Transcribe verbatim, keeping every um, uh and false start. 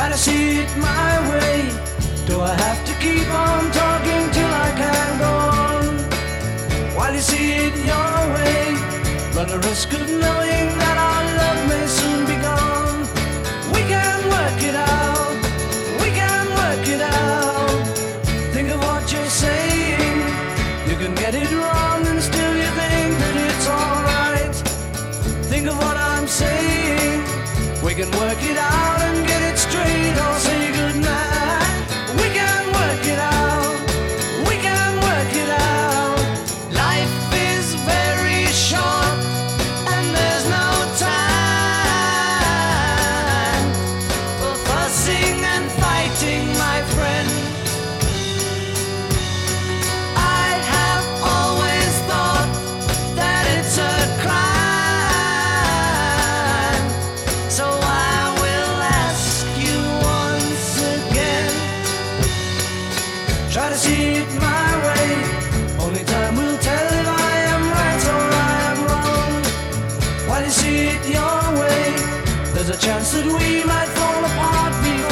Try to see it my way. Do I have to keep on talking till I can go on? While you see it your way, run the risk of knowing that our love may soon be gone. We can work it out, we can work it out. Think of what you're saying. You can get it wrong and still you think that it's alright. Think of what I'm saying. We can work it out and get it straight or say goodnight. We can work it out, we can work it out. Life is very short and there's no time for fussing and fighting, my friend. I have always thought that it's a crime, so I will ask you once again. Try to see it my way. Only time will tell if I am right or I am wrong. While you see it your way, there's a chance that we might fall apart.